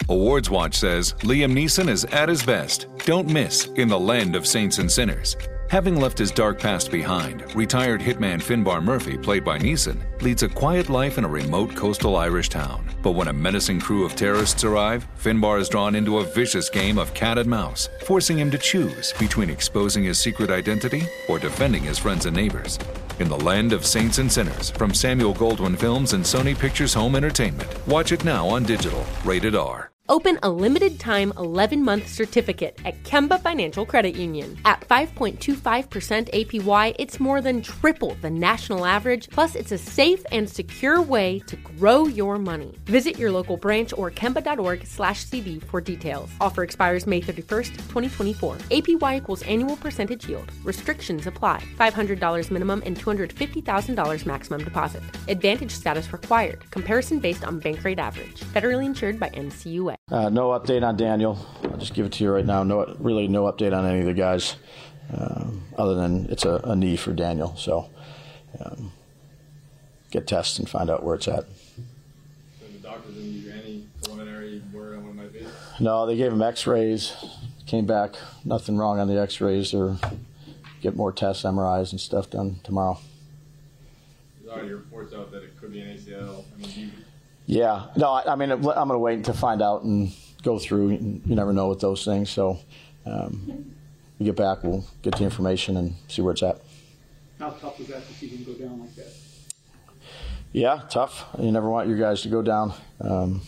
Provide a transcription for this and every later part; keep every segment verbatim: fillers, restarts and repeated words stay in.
Awards Watch says Liam Neeson is at his best. Don't miss In the Land of Saints and Sinners. Having left his dark past behind, retired hitman Finbar Murphy, played by Neeson, leads a quiet life in a remote coastal Irish town. But when a menacing crew of terrorists arrive, Finbar is drawn into a vicious game of cat and mouse, forcing him to choose between exposing his secret identity or defending his friends and neighbors. In the Land of Saints and Sinners, from Samuel Goldwyn Films and Sony Pictures Home Entertainment. Watch it now on digital. Rated R. Open a limited-time eleven-month certificate at Kemba Financial Credit Union. At five point two five percent A P Y, it's more than triple the national average, plus it's a safe and secure way to grow your money. Visit your local branch or kemba.org slash CD for details. Offer expires May thirty-first, twenty twenty-four. A P Y equals annual percentage yield. Restrictions apply. five hundred dollars minimum and two hundred fifty thousand dollars maximum deposit. Advantage status required. Comparison based on bank rate average. Federally insured by N C U A. Uh, no update on Daniel. I'll just give it to you right now. No, really no update on any of the guys, um, other than it's a, a knee for Daniel. So um, get tests and find out where it's at. So the doctors didn't give you any preliminary word on what it might be? No, they gave him x-rays. Came back, nothing wrong on the x-rays. Or get more tests, M R Is and stuff done tomorrow. There's already reports out that it could be an A C L. I mean, do you... Yeah, no, I, I mean, I'm going to wait to find out and go through. You never know with those things. So um, we get back, we'll get the information and see where it's at. How tough was that to see him go down like that? Yeah, tough. You never want your guys to go down. Um,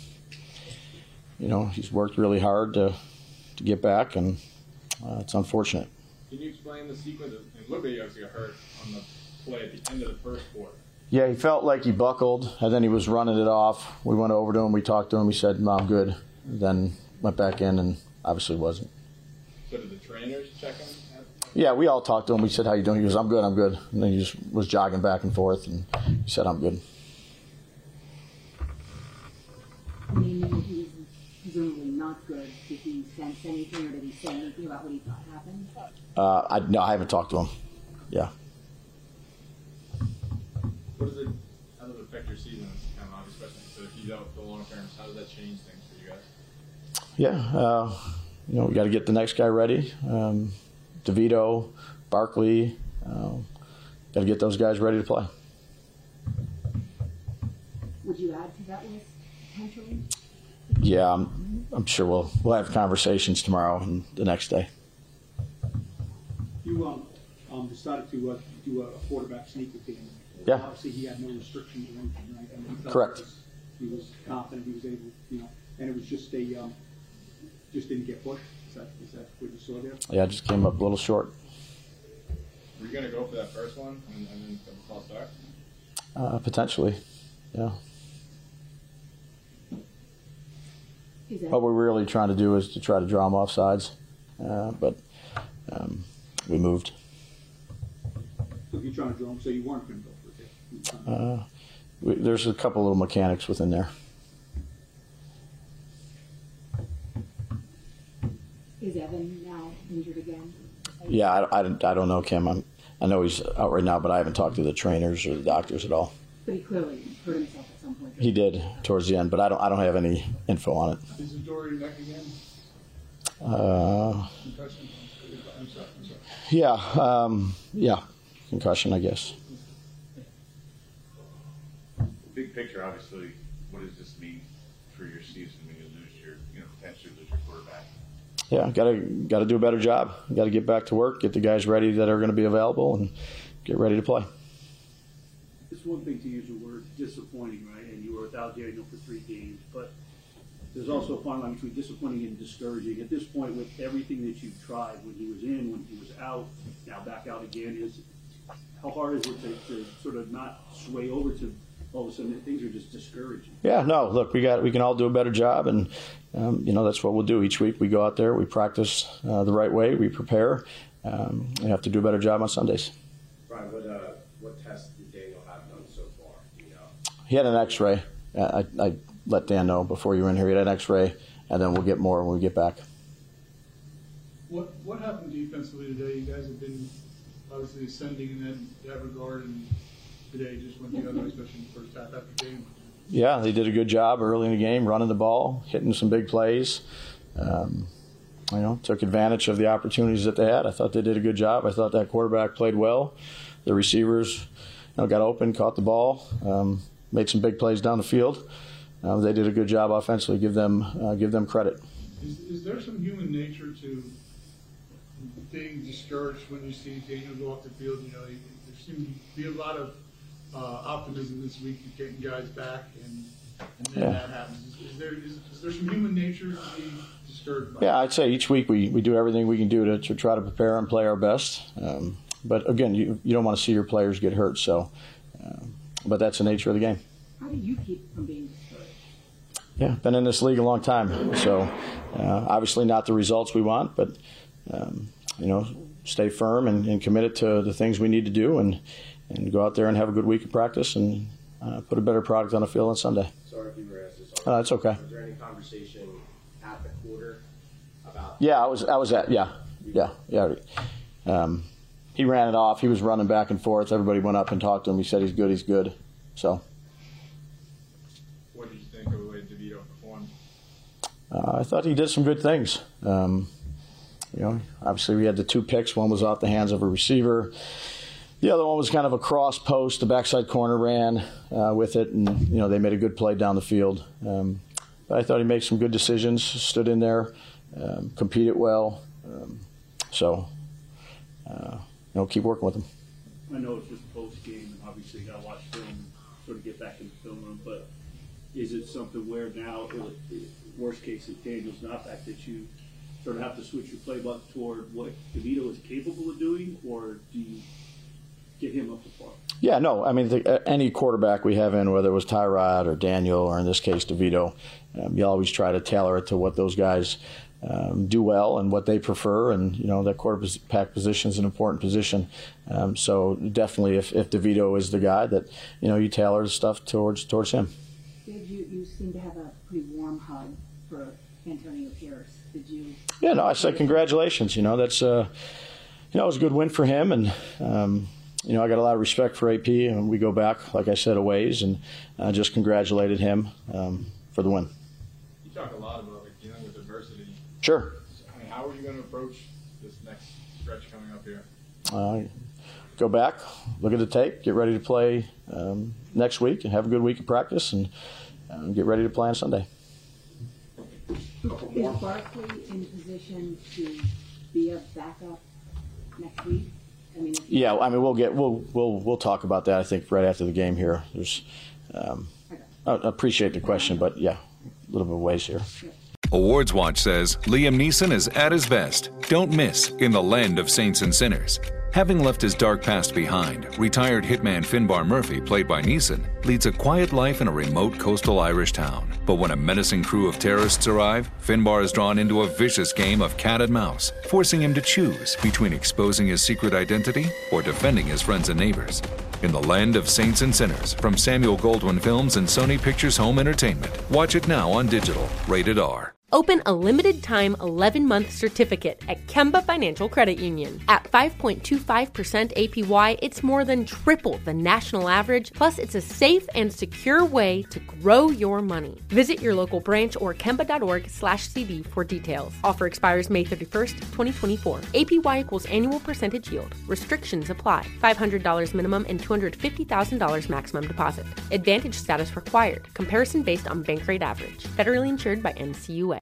you know, he's worked really hard to to get back, and uh, it's unfortunate. Can you explain the sequence? And look at you actually got hurt on the play at the end of the first quarter. Yeah, he felt like he buckled, and then he was running it off. We went over to him, we talked to him, he said, no, I'm good. Then went back in and obviously wasn't. So did the trainers check him? Yeah, we all talked to him. We said, how you doing? He goes, I'm good, I'm good. And then he just was jogging back and forth, and he said, I'm good. I mean, he was presumably not good. Did he sense anything, or did he say anything about what he thought happened? Uh, I, no, I haven't talked to him. Yeah. What does it, how does it affect your season? It's kind of an obvious question. So if he's out for the long term, how does that change things for you guys? Yeah, uh, you know, we got to get the next guy ready. Um, DeVito, Barkley, uh, got to get those guys ready to play. Would you add to that list potentially? Yeah, I'm, I'm sure we'll we'll have conversations tomorrow and the next day. You um, um, decided to uh, do a quarterback sneak with him. Yeah. Obviously, he had no restrictions or anything, right? I mean, he felt Correct. He was, he was confident. He was able, you know, and it was just a, um, just didn't get pushed. Is that is that what you saw there? Yeah, just came up a little short. Were you going to go for that first one and, and then have a false start? Uh, potentially, yeah. Is that What we're really trying to do is to try to draw them off sides, uh, but um, we moved. So if you're trying to draw him, so you weren't going to go for it. You were trying to- Uh, we, there's a couple little mechanics within there. Is Evan now injured again? Yeah, I, I, I don't know, Kim. I'm, I know he's out right now, but I haven't talked to the trainers or the doctors at all. But he clearly hurt himself at some point. He did towards the end, but I don't I don't have any info on it. Is the Dory neck again? Uh, Concussion? I'm sorry, I'm sorry. yeah, um, yeah, concussion, I guess. Big picture, obviously, what does this mean for your season when you lose your, you know, potentially lose your quarterback? Yeah, gotta gotta do a better job. Got to get back to work, get the guys ready that are going to be available, and get ready to play. It's one thing to use the word disappointing, right? And you were without Daniel for three games, but there's also a fine line between disappointing and discouraging. At this point, with everything that you've tried, when he was in, when he was out, now back out again, is how hard is it to, to sort of not sway over to all of a sudden things are just discouraging? Yeah, no, look, we got we can all do a better job, and um, you know that's what we'll do each week. We go out there, we practice uh, the right way, we prepare. Um, we have to do a better job on Sundays. Brian, what uh, what tests did Daniel have done so far? Do you know? He had an X-ray. I, I let Dan know before you were in here. He had an X-ray, and then we'll get more when we get back. What what happened defensively today? You guys have been obviously ascending in that, that regard, and today just went the other, especially in the first half after game. yeah, they did a good job early in the game, running the ball, hitting some big plays. Um, you know, took advantage of the opportunities that they had. I thought they did a good job. I thought that quarterback played well. The receivers, you know, got open, caught the ball, um, made some big plays down the field. Uh, they did a good job offensively. Give them, uh, give them credit. Is, is there some human nature to being discouraged when you see Daniel go off the field? You know, there seems to be a lot of uh, optimism this week of getting guys back, and, and then yeah. that happens. Is, is there is, is there some human nature to be discouraged by? Yeah, I'd say each week we, we do everything we can do to, to try to prepare and play our best. Um, but again, you you don't want to see your players get hurt. So, uh, but that's the nature of the game. How do you keep from being discouraged? Yeah, been in this league a long time. So, uh, obviously not the results we want, but um, you know, stay firm and, and committed to the things we need to do, and and go out there and have a good week of practice and uh, put a better product on the field on Sunday. Sorry if you were asked this. Uh, that's okay. Was there any conversation at the quarter about? Yeah, I was. I was at. Yeah, yeah, yeah. Um, he ran it off. He was running back and forth. Everybody went up and talked to him. He said he's good. He's good. So. What did you think of the way DeVito performed? Uh, I thought he did some good things. Um, you know, obviously we had the two picks. One was off the hands of a receiver. The other one was kind of a cross post. The backside corner ran uh, with it, and you know they made a good play down the field. Um, but I thought he made some good decisions. Stood in there, um, competed well. Um, so, uh, you know, keep working with him. I know it's just post game, and obviously you got to watch film, sort of get back in the film room. But is it something where now, it, it, worst case, if Daniel's not back, that you sort of have to switch your playbook toward what DeVito is capable of doing, or do you get him up to par? Yeah, no. I mean, the, uh, any quarterback we have in, whether it was Tyrod or Daniel or in this case DeVito, um, you always try to tailor it to what those guys um, do well and what they prefer. And, you know, that quarterback position is an important position. Um, so definitely if, if DeVito is the guy, that, you know, you tailor the stuff towards towards him. Did you, you seem to have a pretty warm hug for Antonio Pierce. Did you? Yeah, no, I said congratulations. You know, that's, uh, you know, it was a good win for him. And, um, you know, I got a lot of respect for A P, and we go back, like I said, a ways, and I uh, just congratulated him um, for the win. You talk a lot about like dealing with adversity. Sure. I mean, how are you going to approach this next stretch coming up here? Uh, go back, look at the tape, get ready to play um, next week, and have a good week of practice, and uh, get ready to play on Sunday. Is Barkley in position to be a backup next week? I mean, yeah, I mean we'll get we'll we'll we'll talk about that. I think right after the game here. There's, um, okay. I appreciate the question, but yeah, a little bit of ways here. Awards Watch says Liam Neeson is at his best. Don't miss In the Land of Saints and Sinners. Having left his dark past behind, retired hitman Finbar Murphy, played by Neeson, leads a quiet life in a remote coastal Irish town. But when a menacing crew of terrorists arrive, Finbar is drawn into a vicious game of cat and mouse, forcing him to choose between exposing his secret identity or defending his friends and neighbors. In the Land of Saints and Sinners, from Samuel Goldwyn Films and Sony Pictures Home Entertainment. Watch it now on digital. Rated R. Open a limited-time eleven-month certificate at Kemba Financial Credit Union. At five point two five percent A P Y, it's more than triple the national average, plus it's a safe and secure way to grow your money. Visit your local branch or kemba.org slash CD for details. Offer expires May thirty-first, twenty twenty-four. A P Y equals annual percentage yield. Restrictions apply. five hundred dollars minimum and two hundred fifty thousand dollars maximum deposit. Advantage status required. Comparison based on bank rate average. Federally insured by N C U A.